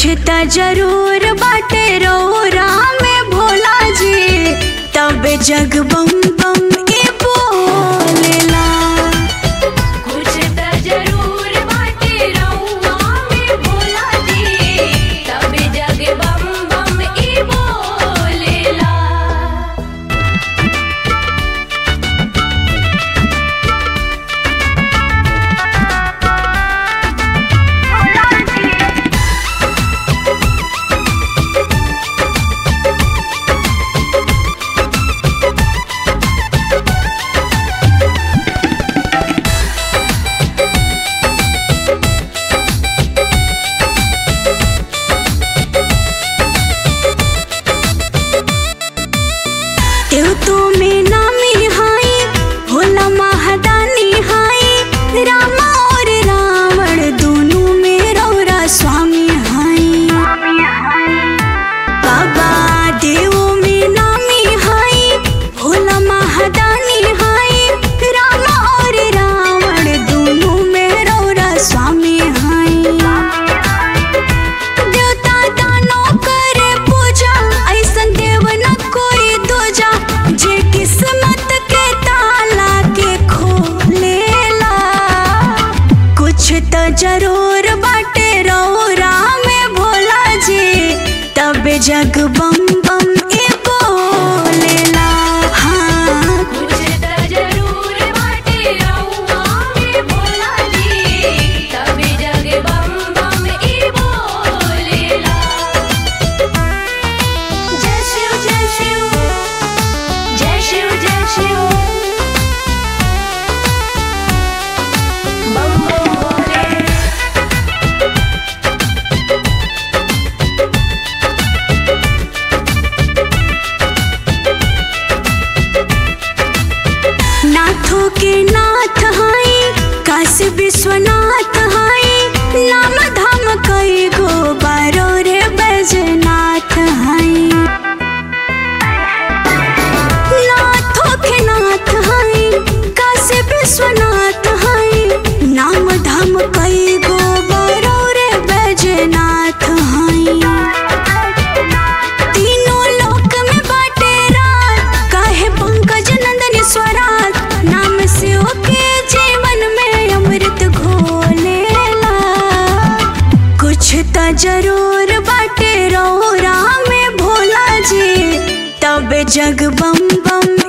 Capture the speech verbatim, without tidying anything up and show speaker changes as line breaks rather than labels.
त जरूर बाटे रौरा में भोला जी, तब जग बम बम ए बोलेला।
कुछ त जरूर बाटे रउआ में भोला जी, तब जग बम बम ई बोलेला।
देव तुम्हें नामी हाई, भोला महादानी हाई, रामा और रावण दोनों में रौरा स्वामी हाई। बाबा देव में नामी हाई, भोला महादानी हाई, रामा और रावण दोनों में रौरा स्वामी हाई। देवता दानो करे पूजा, ऐसन देव न कोई दूजा, जे किस्मत के ताला के खोलेला। कुछ त जरूर बाटे रौरा में भोला जी, तब जग बम बम ए बोलेला। हाँ
कुछ त जरूर बाटे रउआ में भोला जी, तब जग बम बम ई बोलेला। जय शिव जय शिव जय शिव जय शिव, बम बम भोले।
नाथों के नाथ हाई, काशी विश्वनाथ हाई, नाम धाम कई गो बारो रे बैजनाथ हाई। नाथों के नाथ हाई, काशी विश्वनाथ हाई, नाम धाम कई गो बारो रे बैजनाथ हाई। तीनों लोक में बाटे रात, काहे पंकज नंदन स्वराट, नाम से ओके जीवन में अमृत घोलेला। कुछ त जरूर बाटे रौरा में भोला जी, तब जग बम बम